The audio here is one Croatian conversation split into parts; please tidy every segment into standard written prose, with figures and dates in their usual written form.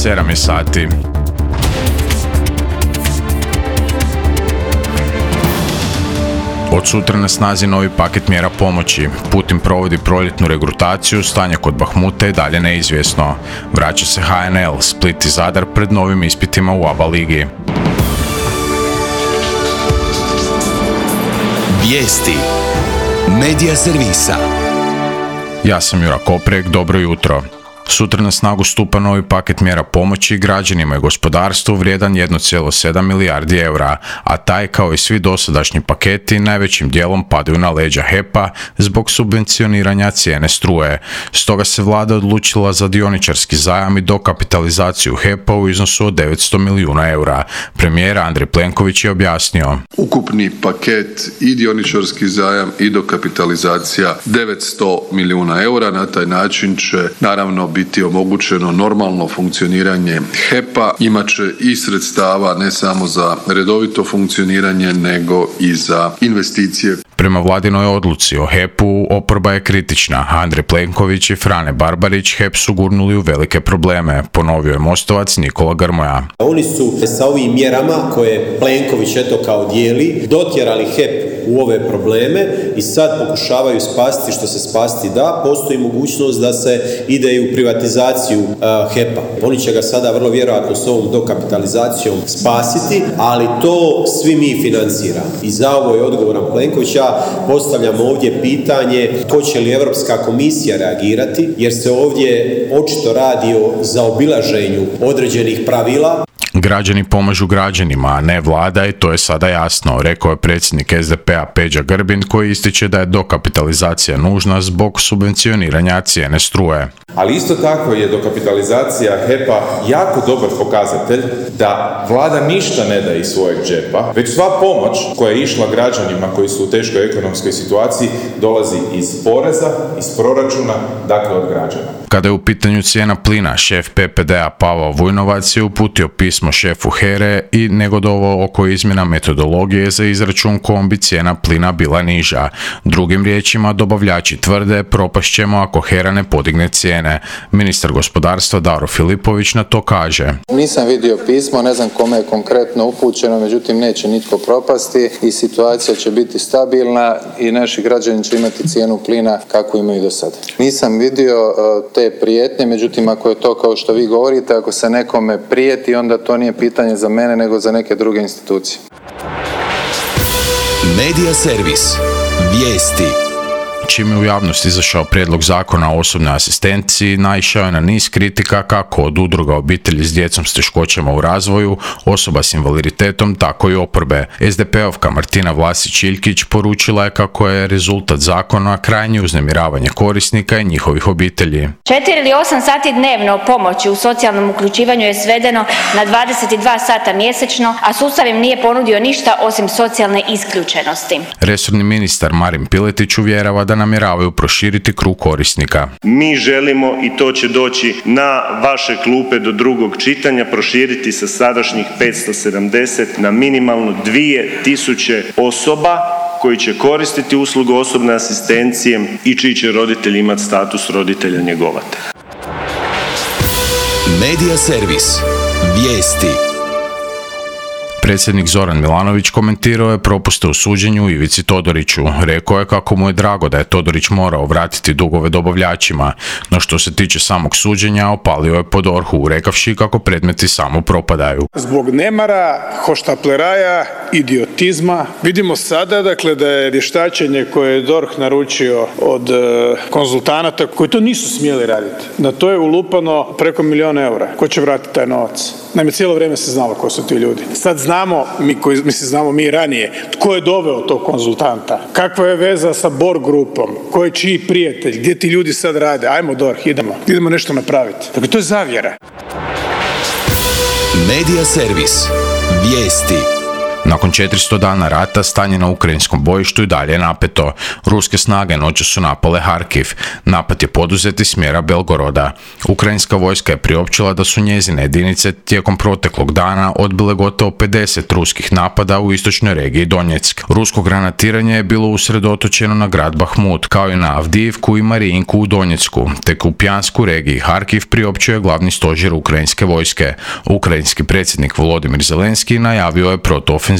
7 je sati. Od sutra na snazi novi paket mjera pomoći. Putin provodi proljetnu regrutaciju, stanje kod Bahmuta je dalje neizvjesno. Vraća se HNL, Split i Zadar pred novim ispitima u ABA ligi. Vijesti Medija servisa. Ja sam Jura Koprek, dobro jutro. Sutra na snagu stupa novi paket mjera pomoći građanima i gospodarstvu vrijedan 1,7 milijardi eura, a taj kao i svi dosadašnji paketi najvećim dijelom padaju na leđa HEP-a zbog subvencioniranja cijene struje. Stoga se vlada odlučila za dioničarski zajam i dokapitalizaciju HEP-a u iznosu od 900 milijuna eura. Premijer Andrej Plenković je objasnio. Ukupni paket i dioničarski zajam i dokapitalizacija 900 milijuna eura. Na taj način će naravno biti omogućeno normalno funkcioniranje HEP-a, imat će i sredstava ne samo za redovito funkcioniranje, nego i za investicije. Prema vladinoj odluci o HEP-u oporba je kritična. Andrej Plenković i Frane Barbarić HEP su gurnuli u velike probleme, ponovio je Mostovac Nikola Grmoja. Oni su sa ovim mjerama koje Plenković kao dijeli dotjerali HEP u ove probleme i sad pokušavaju spasiti što se spasiti da. Postoji mogućnost da se ide i u privatizaciju HEP-a. Oni će ga sada vrlo vjerojatno s ovom dokapitalizacijom spasiti, ali to svi mi financiramo. I za ovo je odgovoran Plenković. Ja postavljam ovdje pitanje hoće li Europska komisija reagirati, jer se ovdje očito radi o zaobilaženju određenih pravila. Građani pomažu građanima, a ne vlada i to je sada jasno, rekao je predsjednik SDP-a Peđa Grbin koji ističe da je dokapitalizacija nužna zbog subvencioniranja cijene struje. Ali isto tako je dokapitalizacija HEP-a jako dobar pokazatelj da vlada ništa ne daje iz svojeg džepa, već sva pomoć koja je išla građanima koji su u teškoj ekonomskoj situaciji dolazi iz poreza, iz proračuna, dakle od građana. Kada je u pitanju cijena plina, šef PPD-a Pavao Vujnovac je uputio pismo šefu HERE i negodovao oko izmjena metodologije za izračun kojom bi cijena plina bila niža. Drugim riječima, dobavljači tvrde propast ćemo ako HERA ne podigne cijene. Ministar gospodarstva Davor Filipović na to kaže. Nisam vidio pismo, ne znam kome je konkretno upućeno, međutim neće nitko propasti i situacija će biti stabilna i naši građani će imati cijenu plina kakvu imaju do sada. Nisam vidio te prijetnje, međutim ako je to kao što vi govorite, ako se nekome prijeti, onda to nije pitanje za mene nego za neke druge institucije. Medija servis. Vijesti. Čim je u javnosti izašao prijedlog zakona o osobnoj asistenciji, naišao je na niz kritika kako od udruga obitelji s djecom s teškoćama u razvoju, osoba s invaliditetom, tako i oporbe. SDP-ovka Martina Vlasić-Iljkić poručila je kako je rezultat zakona krajnje uznemiravanje korisnika i njihovih obitelji. 4 ili 8 sati dnevno pomoći u socijalnom uključivanju je svedeno na 22 sata mjesečno, a sustav im nije ponudio ništa osim socijalne isključenosti. Resorni ministar Marin Piletić uvjerava da namjeravaju proširiti krug korisnika. Mi želimo, i to će doći na vaše klupe do drugog čitanja, proširiti sa sadašnjih 570 na minimalno 2000 osoba koji će koristiti uslugu osobne asistencije i čiji će roditelji imati status roditelja njegovatelja. Medija servis. Vijesti. Predsjednik Zoran Milanović komentirao je propuste u suđenju Ivici Todoriću. Rekao je kako mu je drago da je Todorić morao vratiti dugove dobavljačima, no što se tiče samog suđenja opalio je po DORH-u, rekavši kako predmeti samo propadaju. Zbog nemara, hoštapleraja, idiotizma, vidimo sada da je vještačenje koje je DORH naručio od konzultanata koji to nisu smjeli raditi. Na to je ulupano preko 1 milijun eura. Ko će vratiti taj novac? Naime, cijelo vrijeme se znalo ko su ti ljudi. Sad znamo, znamo mi ranije, tko je doveo tog konzultanta, kakva je veza sa Borg grupom, ko je čiji prijatelj, gdje ti ljudi sad rade, ajmo DORH, idemo nešto napraviti. Dakle, to je zavjera. Medija servis. Vijesti. Nakon 400 dana rata, stanje na ukrajinskom bojištu i dalje je napeto. Ruske snage noću su napale Harkiv. Napad je poduzet iz smjera Belgoroda. Ukrajinska vojska je priopćila da su njezine jedinice tijekom proteklog dana odbile gotovo 50 ruskih napada u istočnoj regiji Donjeck. Rusko granatiranje je bilo usredotočeno na grad Bahmut, kao i na Avdijivku i Marijinku u Donjecku, te Kupjansku regiji Harkiv priopćio je glavni stožer ukrajinske vojske. Ukrajinski predsjednik Volodymyr Zelenski najavio je protuofenzivu.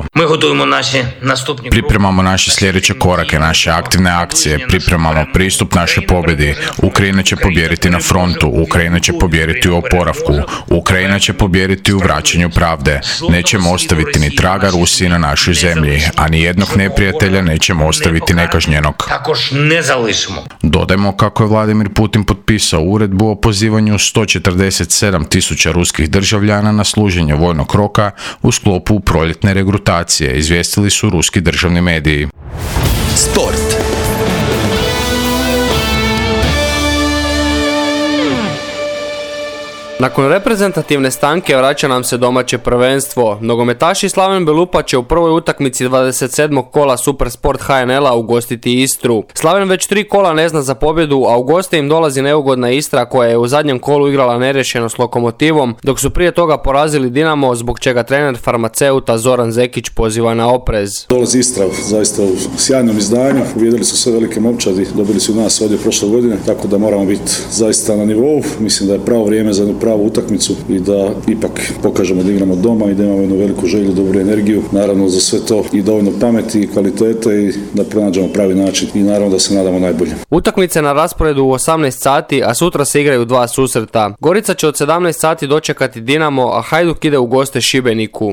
Pripremamo naše sljedeće korake, naše aktivne akcije, pripremamo pristup našoj pobjedi. Ukrajina će pobijediti na frontu, Ukrajina će pobijediti u oporavku, Ukrajina će pobijediti u vraćanju pravde. Nećemo ostaviti ni traga Rusiji na našoj zemlji, a ni jednog neprijatelja nećemo ostaviti nekažnjenog. Dodajmo kako je Vladimir Putin potpisao uredbu o pozivanju 147.000 ruskih državljana na služenje vojnog roka u sklopu proljetne regrutacije, izvijestili su ruski državni mediji. Sport. Nakon reprezentativne stanke vraća nam se domaće prvenstvo. Nogometaši Slaven Belupa će u prvoj utakmici 27. kola Supersport HNL-a ugostiti Istru. Slaven već 3 kola ne zna za pobjedu, a u goste im dolazi neugodna Istra koja je u zadnjem kolu igrala neriješeno s Lokomotivom, dok su prije toga porazili Dinamo, zbog čega trener farmaceuta Zoran Zekić poziva na oprez. Dolazi Istra zaista u sjajnom izdanju, uvijedili su sve velike momčadi, dobili su nas ovdje prošle godine, tako da moramo biti zaista na nivou. Mislim da je pravo vrijeme za pravu utakmicu i da ipak pokažemo da igramo doma i da imamo jednu veliku želju, dobru energiju, naravno za sve to i dovoljno pameti i kvalitete i da pronađemo pravi način i naravno da se nadamo najbolje. Utakmice na rasporedu u 18 sati, a sutra se igraju 2 susreta. Gorica će od 17 sati dočekati Dinamo, a Hajduk ide u goste Šibeniku.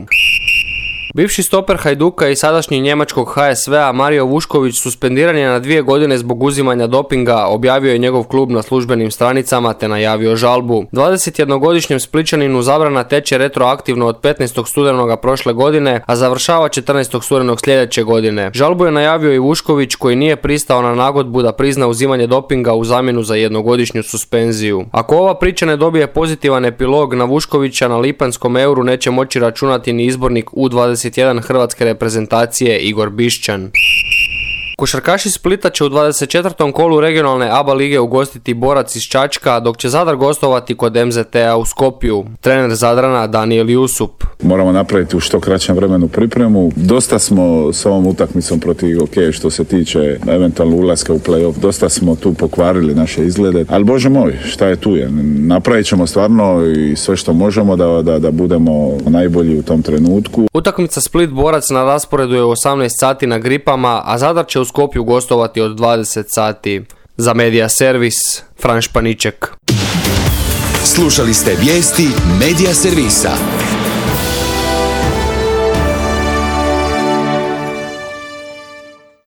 Bivši stoper Hajduka i sadašnji njemačkog HSV-a Mario Vušković suspendiran je na 2 godine zbog uzimanja dopinga, objavio je njegov klub na službenim stranicama te najavio žalbu. 21-godišnjem Splićaninu zabrana teče retroaktivno od 15. studenoga prošle godine, a završava 14. studenog sljedeće godine. Žalbu je najavio i Vušković, koji nije pristao na nagodbu da prizna uzimanje dopinga u zamjenu za 1-godišnju suspenziju. Ako ova priča ne dobije pozitivan epilog, na Vuškovića na lipanjskom Euru neće moći računati ni izbornik U21 hrvatske reprezentacije Igor Bišćan. Košarkaši Splita će u 24. kolu regionalne ABA lige ugostiti Borac iz Čačka, dok će Zadar gostovati kod MZT-a u Skopju. Trener Zadrana Danijel Jusup. Moramo napraviti u što kraćem vremenu pripremu. Dosta smo s ovom utakmicom protiv OK što se tiče eventualno ulaska u play-off. Dosta smo tu pokvarili naše izglede. Ali Bože moj, šta je tu je? Napravit ćemo stvarno i sve što možemo da budemo najbolji u tom trenutku. Utakmica Split-Borac na rasporedu je u 18 sati na Gripama, a Zadar će u Skopju gostovati od 20 sati. Za Media Servis, Fran Španiček. Slušali ste vijesti Media Servisa.